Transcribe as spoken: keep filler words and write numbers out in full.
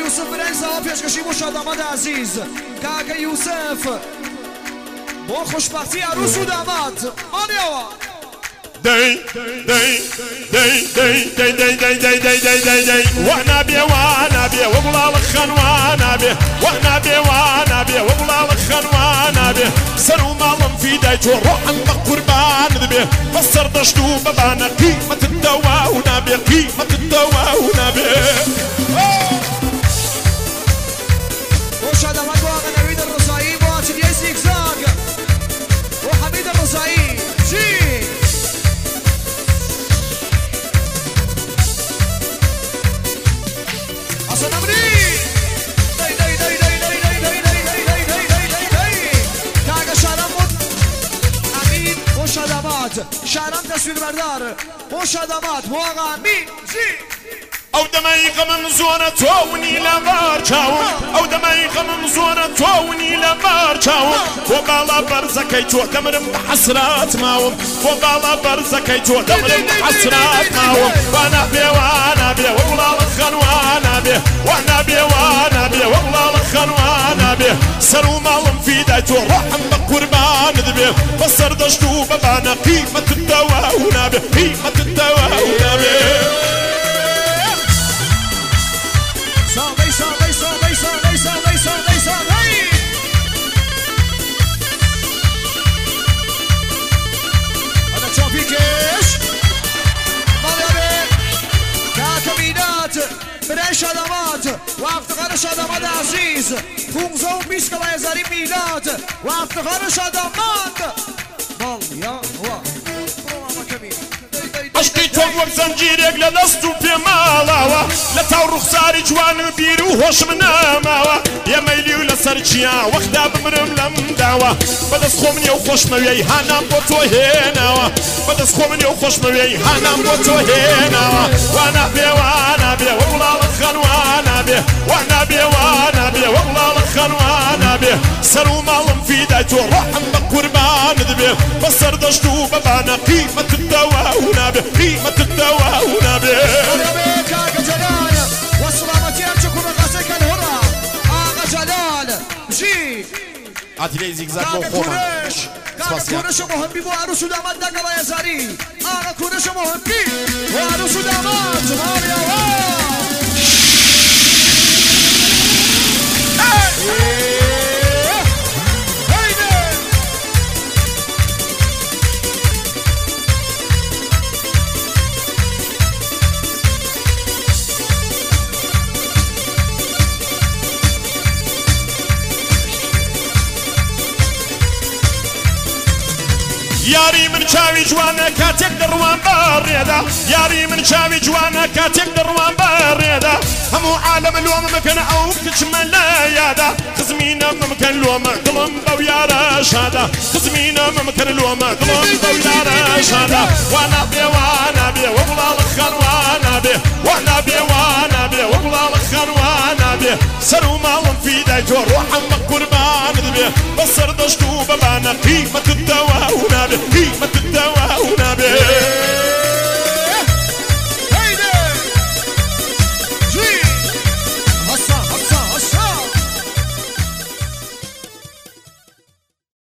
يوسف برنزا پێشکەشی بۆ شادامەد عزیز کاکە یوسف بۆ خۆشبەختی عروس و داماد مانیەوە داي داي داي داي داي داي داي داي داي داي داي داي وانا بي وانا بي وابلا الخن وانا بي وانا بي وانا بي وابلا الخن وانا بي سنو مالم في دايتو روحا بقربان ذبي فسر دشتو ببانا قيمة الدواء ونبي قيمة الدواء ونبي وش هذا ما تواقع نبيد الرصاعي بواتل يزيك زاق وحميد الرصاعي جي حسن أمري داي داي داي داي داي داي داي داي داي داي داي داي داي كاغا شارمون أمين وش هذا مات شارم تصوير بردار وش هذا مات مواقع أمين جي او دمايق من زورة توني لبار چاوم او دمايق من زورة توني لبار چاوم وبالا برزكي تو دمرم بحسرات ماوم وبالا برزكي تو دمرم بحسرات ماوم وانا بي وانا بي والله الخن وانا بي وانا بي وانا بي والله الخن وانا بي سرو مالم في دايتو روحا بقربان ذبي بصر دشتو ببانا قيمة الدواء ونبي قيمة الدواء ونبي صاغي صاغي صاغي صاغي صاغي صاغي صاغي هذا تشوفيكش مرحبا كاكمينات برای شادامات و افتخار شادامات عزیز خونزه و بیست کلا هزاری میلاد و افتخار شادامات مالیا و برو کمی عشقی تو وەک زەنجیرێک لە دەست و پێماڵاوە لە تاو ڕوخساری جوان و بیر و هۆشم ناماوە یەمەیلی و لەسەر چیان وەختا بمرم لەم داوە بەدەست خۆم نیە و خۆشمەوێی هانام بۆ تۆ هێناوە بەدەست خۆم نیە و خۆشمەوێی هانام بۆ تۆ هێناوە وانا بێ وانا بێ وەڵاڵە خەن وانا بێ وانا بێ وانا بێ وەڵاڵە خەن وانا بێ سەر و ماڵم فیدای تۆ ڕۆحم بە قوربان دەبێ بەسەر دەشت و بەبانە قیمەت الدەوا ونابێ قيمة الدواء ونبي يا كاكا جلال والسلامة يرجوكم بغسك الهرة آغا جلال جي عاتلي زيكزاك كاكا وخوما كورش كاكا كورش مهمي بو عروس ودامات دقلا يزاري آغا كورش مهمي وعروس ودامات ماريا یاری من چاوی جوانە کاتێک دەڕوان بەڕێدا یاری من چاوی جوانە کاتێک دەڕوان بەڕێدا هەموو عالەمە لۆمە مەکەن ئەو کچمە لە یادا خزمینە مەمکەن لۆمە دڵم بەو یارە شادا خزمینە مەمکەن لۆمە دڵم بەو یارە شادا وانا بێ وانا بێ وەڵاڵە خەن وانا بێ وانا بێ وانا بێ وەڵاڵە خەن وانا بێ سەر و ماڵم فیدای تۆ ڕۆحم بە قوربان دەبێ بەسەر دەشت و بەبانە قیمەت